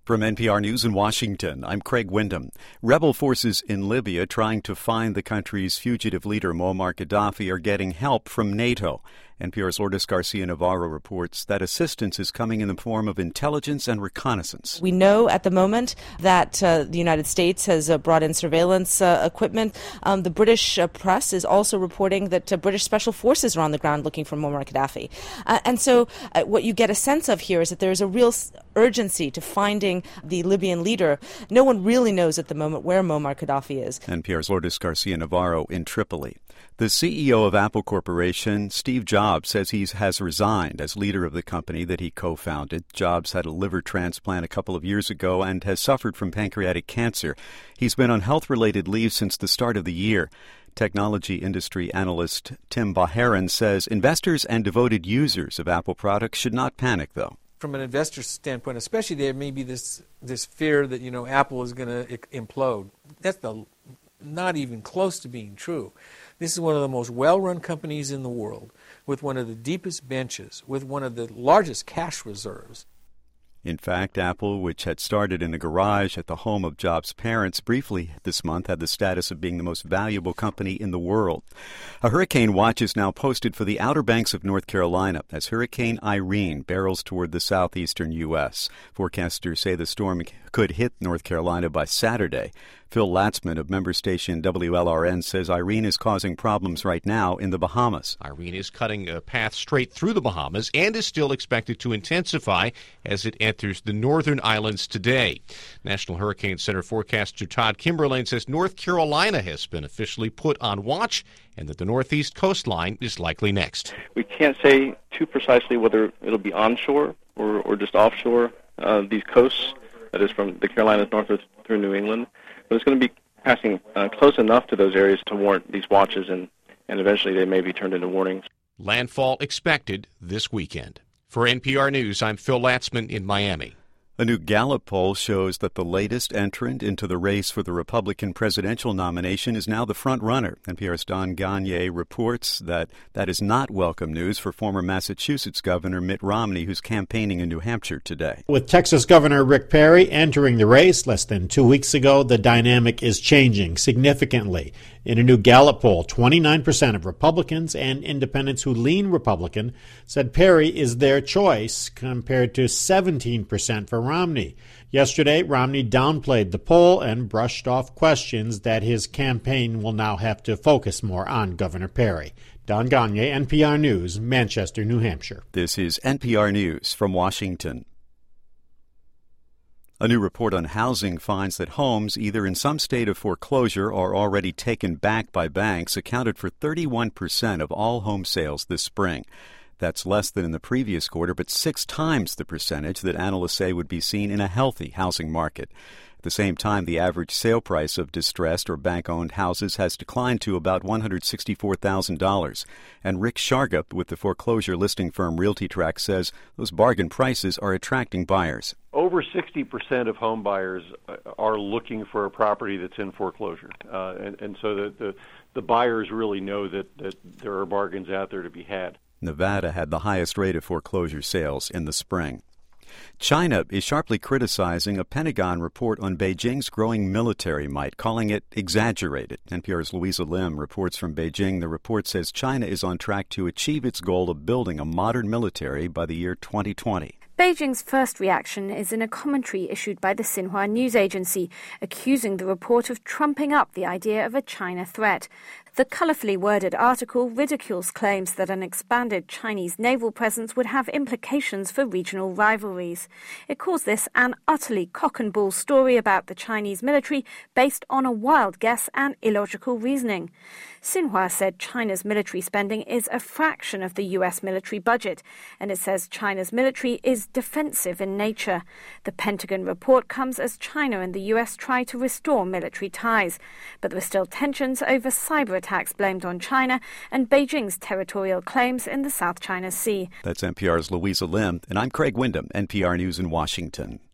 From NPR News in Washington, I'm Craig Windham. Rebel forces in Libya trying to find the country's fugitive leader Muammar Gaddafi are getting help from NATO. NPR's Lourdes Garcia-Navarro reports that assistance is coming in the form of intelligence and reconnaissance. We know at the moment that the United States has brought in surveillance equipment. The British press is also reporting that British special forces are on the ground looking for Muammar Gaddafi. And so what you get a sense of here is that there is a real urgency to finding the Libyan leader. No one really knows at the moment where Muammar Gaddafi is. NPR's Lourdes Garcia-Navarro in Tripoli. The CEO of Apple Corporation, Steve Jobs, says he has resigned as leader of the company that he co-founded. Jobs had a liver transplant a couple of years ago and has suffered from pancreatic cancer. He's been on health-related leave since the start of the year. Technology industry analyst Tim Baharan says investors and devoted users of Apple products should not panic, though. From an investor standpoint, especially, there may be this fear that, Apple is going to implode. That's not even close to being true. This is one of the most well-run companies in the world, with one of the deepest benches, with one of the largest cash reserves. In fact, Apple, which had started in a garage at the home of Jobs' parents, briefly this month had the status of being the most valuable company in the world. A hurricane watch is now posted for the Outer Banks of North Carolina as Hurricane Irene barrels toward the southeastern U.S. Forecasters say the storm could hit North Carolina by Saturday. Phil Latzman of member station WLRN says Irene is causing problems right now in the Bahamas. Irene is cutting a path straight through the Bahamas and is still expected to intensify as it enters the northern islands today. National Hurricane Center forecaster Todd Kimberlane says North Carolina has been officially put on watch and that the northeast coastline is likely next. We can't say too precisely whether it'll be onshore or just offshore these coasts, that is from the Carolinas north through New England. But it's going to be passing close enough to those areas to warrant these watches, and eventually they may be turned into warnings. Landfall expected this weekend. For NPR News, I'm Phil Latzman in Miami. A new Gallup poll shows that the latest entrant into the race for the Republican presidential nomination is now the front runner. NPR's Don Gagné reports that is not welcome news for former Massachusetts Governor Mitt Romney, who's campaigning in New Hampshire today. With Texas Governor Rick Perry entering the race less than 2 weeks ago, the dynamic is changing significantly. In a new Gallup poll, 29% of Republicans and independents who lean Republican said Perry is their choice, compared to 17% for Romney. Yesterday, Romney downplayed the poll and brushed off questions that his campaign will now have to focus more on Governor Perry. Don Gagné, NPR News, Manchester, New Hampshire. This is NPR News from Washington. A new report on housing finds that homes either in some state of foreclosure or already taken back by banks accounted for 31% of all home sales this spring. That's less than in the previous quarter, but 6 times the percentage that analysts say would be seen in a healthy housing market. At the same time, the average sale price of distressed or bank-owned houses has declined to about $164,000. And Rick Shargup with the foreclosure listing firm RealtyTrack says those bargain prices are attracting buyers. Over 60% of home buyers are looking for a property that's in foreclosure. And so the buyers really know that there are bargains out there to be had. Nevada had the highest rate of foreclosure sales in the spring. China is sharply criticizing a Pentagon report on Beijing's growing military might, calling it exaggerated. NPR's Louisa Lim reports from Beijing. The report says China is on track to achieve its goal of building a modern military by the year 2020. Beijing's first reaction is in a commentary issued by the Xinhua news agency, accusing the report of trumping up the idea of a China threat. The colourfully worded article ridicules claims that an expanded Chinese naval presence would have implications for regional rivalries. It calls this an utterly cock-and-bull story about the Chinese military based on a wild guess and illogical reasoning. Xinhua said China's military spending is a fraction of the U.S. military budget, and it says China's military is defensive in nature. The Pentagon report comes as China and the U.S. try to restore military ties, but there are still tensions over cyber attacks blamed on China and Beijing's territorial claims in the South China Sea. That's NPR's Louisa Lim, and I'm Craig Windham, NPR News in Washington.